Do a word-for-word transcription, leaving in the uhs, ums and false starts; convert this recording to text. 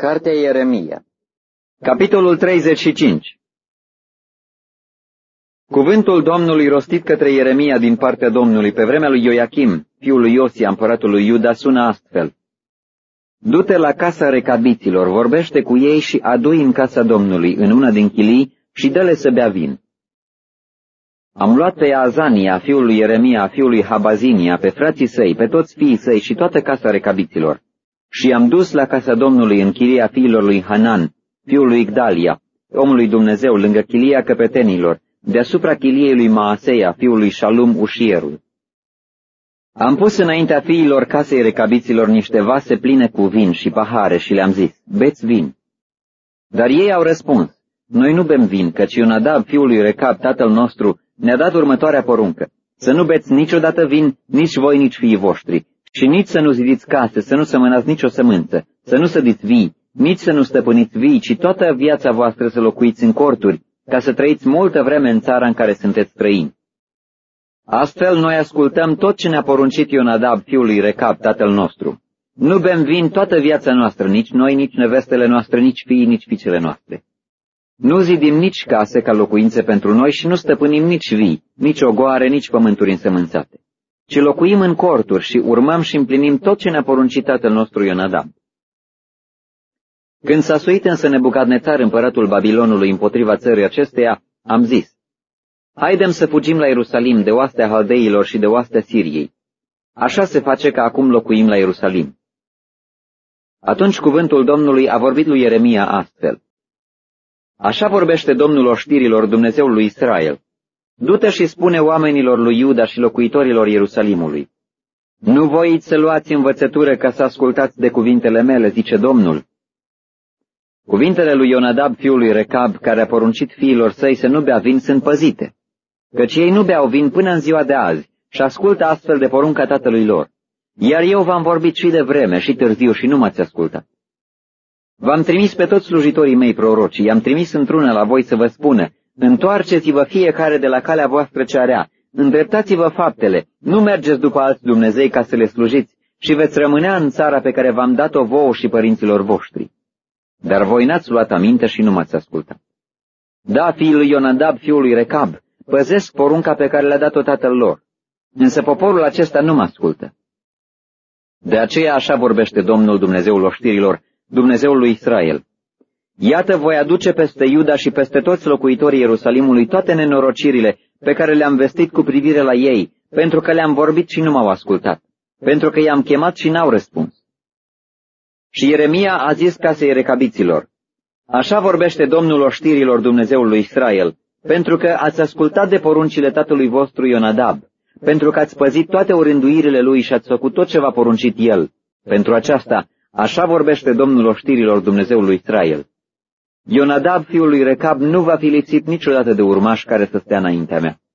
Cartea Ieremia, capitolul treizeci și cinci. Cuvântul Domnului rostit către Ieremia din partea Domnului pe vremea lui Ioachim, fiul lui Iosia, împăratul lui Iuda, sună astfel. Du-te la casa recabiților, vorbește cu ei și adu-i în casa Domnului, în una din chilii, și dă-le să bea vin. Am luat pe Azania, fiul lui Ieremia, fiul lui Habazinia, pe frații săi, pe toți fiii săi și toată casa recabiților, și i-am dus la casa Domnului în chilia fiilor lui Hanan, fiul lui Igdalia, omului Dumnezeu, lângă chilia căpetenilor, deasupra chiliei lui Maaseia, fiul lui Shalum ușierul. Am pus înaintea fiilor casei recabiților niște vase pline cu vin și pahare și le-am zis, beți vin. Dar ei au răspuns, noi nu bem vin, căci Ionadab, fiul lui Recab, tatăl nostru, ne-a dat următoarea poruncă, să nu beți niciodată vin, nici voi, nici fiii voștri, și nici să nu zidiți case, să nu sămânați nicio sămânță, să nu sădiți vii, nici să nu stăpâniți vii, ci toată viața voastră să locuiți în corturi, ca să trăiți multă vreme în țara în care sunteți străini. Astfel noi ascultăm tot ce ne-a poruncit Ionadab, fiul lui Recab, tatăl nostru. Nu bem vin toată viața noastră, nici noi, nici nevestele noastre, nici fiii, nici fiicele noastre. Nu zidim nici case ca locuințe pentru noi și nu stăpânim nici vii, nici ogoare, nici pământuri însămânțate, ci locuim în corturi și urmăm și împlinim tot ce ne-a poruncit tatăl nostru Ionadab. Când s-a suit însă Nebucadnețar, împăratul Babilonului, împotriva țării acesteia, am zis, haidem să fugim la Ierusalim de oastea Haldeilor și de oastea Siriei. Așa se face că acum locuim la Ierusalim. Atunci cuvântul Domnului a vorbit lui Ieremia astfel. Așa vorbește Domnul oștirilor, Dumnezeul lui Israel. Du-te și spune oamenilor lui Iuda și locuitorilor Ierusalimului. Nu voiți să luați învățătură ca să ascultați de cuvintele mele, zice Domnul. Cuvintele lui Ionadab, fiul lui Recab, care a poruncit fiilor săi să nu bea vin, sunt păzite, căci ei nu beau vin până în ziua de azi și ascultă astfel de porunca tatălui lor. Iar eu v-am vorbit și de vreme și târziu și nu m-ați ascultat. V-am trimis pe toți slujitorii mei proroci, i-am trimis într-una la voi să vă spună, întoarceți-vă fiecare de la calea voastră cea rea, îndreptați-vă faptele, nu mergeți după alți Dumnezei ca să le slujiți și veți rămânea în țara pe care v-am dat-o vouă și părinților voștri. Dar voi n-ați luat aminte și nu m-ați ascultat. Da, fiul lui Ionadab, fiul lui Recab, păzesc porunca pe care le-a dat-o tatăl lor, însă poporul acesta nu mă ascultă. De aceea așa vorbește Domnul Dumnezeul oștirilor, Dumnezeul lui Israel. Iată, voi aduce peste Iuda și peste toți locuitorii Ierusalimului toate nenorocirile pe care le-am vestit cu privire la ei, pentru că le-am vorbit și nu m-au ascultat, pentru că i-am chemat și n-au răspuns. Și Ieremia a zis casei recabiților, așa vorbește Domnul oștirilor, Dumnezeul lui Israel, pentru că ați ascultat de poruncile tatălui vostru Ionadab, pentru că ați păzit toate orânduirile lui și ați făcut tot ce v-a poruncit el. Pentru aceasta, așa vorbește Domnul oștirilor, Dumnezeul lui Israel. Ionadab, fiul lui Recab, nu va fi lipsit niciodată de urmași care să stea înaintea mea.